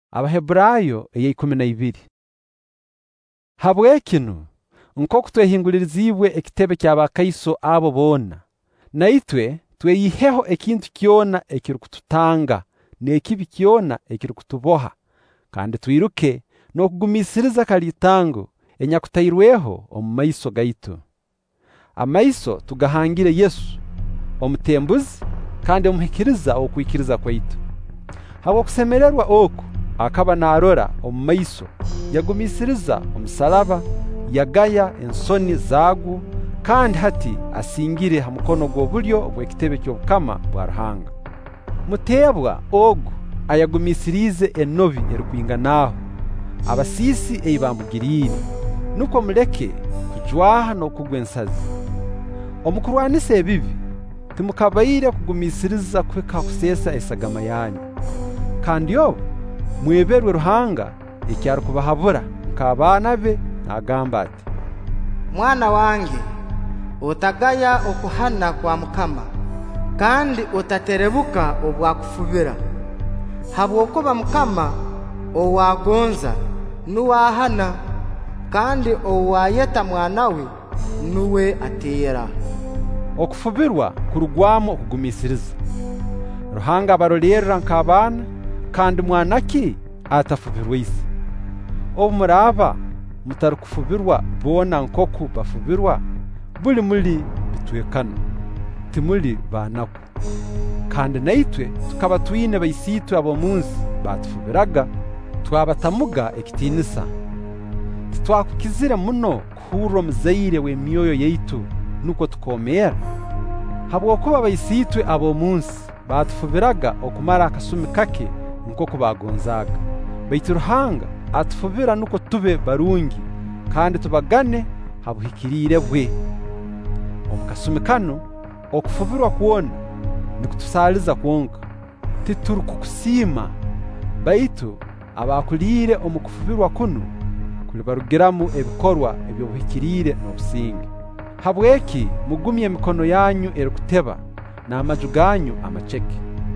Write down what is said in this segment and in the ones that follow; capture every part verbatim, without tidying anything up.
Abaheburayo eye ikumi na ibiri. Habwe kinu nkoko twehinguliriziibwe ekitebe ky'abakaiso abo bona, naitwe tweyiheho ekintu kyona ekirukututanga n'ekibi kyona ekirukutuboha, kandi twiruke n'okugumisiriza kalitango enyakutayirweho omu maiso gaitu. Amaiso tugahangire Yesu omutembuzi kandi omuhikiriza okwikiriza kwaitu. Habwo kusemererwa oku akaba narora omu maiso yagumisiriza omusalaba, yagaya ensoni zagu, kandi hati asingire ha mukono gw'obulyo bw'ekitebe ky'obukama bwa Ruhanga. Mutebwa ogu ayagumisirize enobi erukwinganaho abasisi eibamugirire, nuko muleke kujwaha n'okugwa ensazi. Omukurwanisa ebibi timukabaire kugumisiriza kweka kusesa esagama yanyu, kandi obu mweberwe Ruhanga ekyarukubahabura nk'abaana be, nagamba ati: Mwana wange, utagaya okuhana kwa Mukama, kandi utaterebuka obwakufubira. Habwokuba Mukama owagonza nuwahana, kandi owayeta mwanawe nuwe atera. Okufubirwa kurugwamo okugumisiriza. Ruhanga abarolera nk'abaana, kandi mwanaki atafubirwe isi. Obu muraba mutarukufubirwa bona nkoku bafubirwa, buli muli bitwekano, timuli banaku. Kandi naitwe tukaba twine baisitu abo munsi batufubiraga, twabatamuga ekitinisa. Titwakukizire muno kuhura omuzaire w'emyoyo yaitu nuko tukomera. Habwokuba baisitwe abo munsi batufubiraga okumara akasumi kake nkoko bagonzaga, baitu Ruhanga atufubira nuko tube barungi kandi tubagane habuhikirire bwe. Omukasumi kano okufubirwa kuona nikutusaliza kwonka, titurukukusima, baitu abakulire omukufubirwa kuno kulibarugiramu ebikorwa ebyobuhikirire n'obusinge. Habweki mugumye emikono yanyu erukuteba n'amaju ganyu amacheke.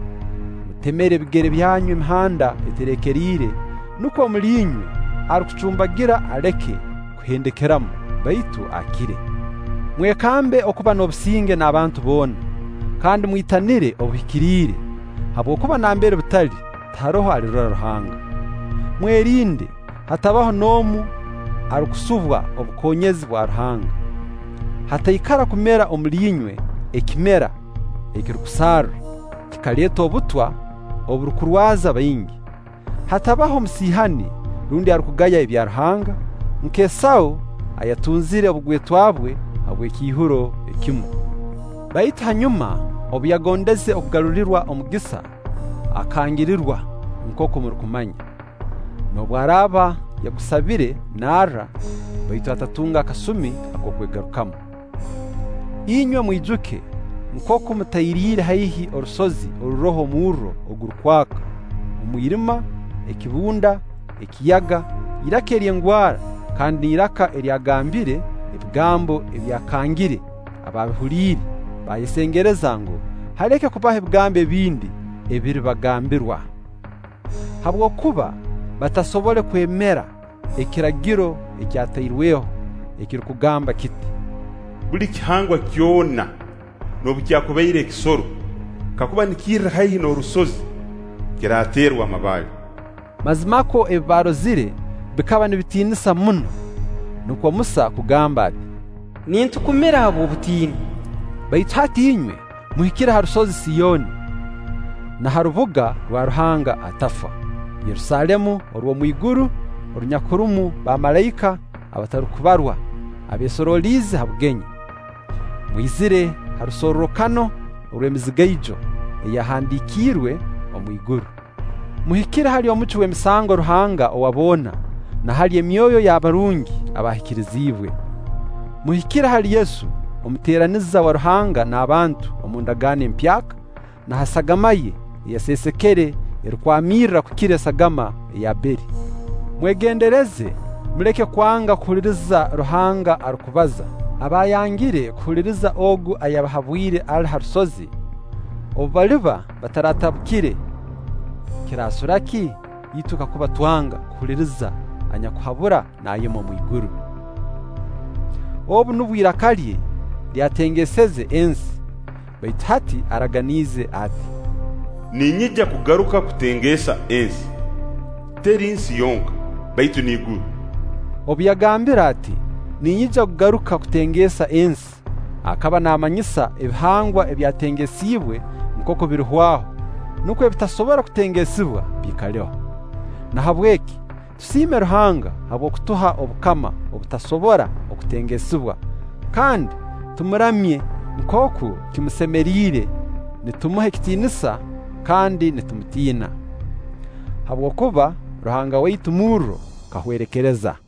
Mutemere ebigere byanyu imihanda eterekerire, nuko mulinywe arukucumbagira aleke kuhendekeramu, baitu akire. Mwekambe okuba n'obusinge n'abantu bona, kandi mwitanire obuhikirire, habwokuba nambere butali taroho alirora Ruhanga. Mwerinde hatabaho nomu arukusubwa obukonyezi bwa Ruhanga, hatayikara kumera omulinywe ekimera ekirukusara kikaleta obutwa oburukurwaza baingi. Hatabaho musihani rundi arukugaya ebya Ruhanga, nk'Esau ayatunzire obugwetwabwe habw'ekihuro ekimu. Baitu hanyuma obu yagondeze okugarurirwa omugisa, akangirirwa nkoko murukumanya. Nobu araba yagusabire nara, baitu atatunga akasumi akokwegarukamu. Inywe mwijuke nkoko mutayirire haihi orusozi oruroho muro ogurukwaka, omwirima, ekibunda, ekiyaga, iraka eryengwara, kandi iraka eryagambire ebigambo ebyakangire ababihulire bayesengereza ngo haleke kubaha ebigambo ebindi ebiri bagambirwa. Habwokuba batasobole kwemera ekiragiro ekyatayirweho ekirukugamba kiti: Buli kihangwa kyona nobu kyakubaire ekisoro kakuba nikirra haihi n'orusozi kiraterwa amabali. Mazimako ebibarozire bikaba nibitinisa muno, nuko Musa kugamba ati: Nintukumira abo obutini. Baitu hati inywe muhikira ha rusozi Siyoni na harubuga rwa Ruhanga atafa, Yerusalemu orwo mwiguru, orunyakurumu ba malayika abatarukubarwa abesorolize habugenye. Mwizire harusororokano orw'emizigaijo eyahandikirwe omwiguru. Muhikira hali omuco w'emisango Ruhanga owabona, na hali emyoyo y'abarungi abahikirizibwe. Muhikira hali Yesu omuteraniza wa Ruhanga n'abantu omundagane empyaka, na hasagamaye yasesekere erukwamirra kukira sagama ya Beri. Mwegendereze muleke kwanga kuhuliriza Ruhanga arukubaza abayangire kuhuliriza ogu ayabahabwire ali harusozi, obaliba bataratabukire. Kirasuraki yituka kuba twanga kuhuliriza anyakuhabura nayemo mwiguru. Obu nubwira kalye lyatengeseze ensi, baitu hati araganize ati, ninyija kugaruka kutengesa ensi, teri ensi yonka baitu niguru. Obu yagambira ati ninyija kugaruka kutengesa ensi, akaba namanyisa ebihangwa ebyatengesiibwe nkoko biruhwaho, nuko ebitasobora kutengesibwa bikaleho. Na habweki tusime Ruhanga habwo kutuha obukama obutasobora okutengesibwa, kandi tumuramye nkoko kimusemerire, nitumuhe kitinisa kandi nitumutiina. Habwo kuba Ruhanga waitu murro kahwerekereza.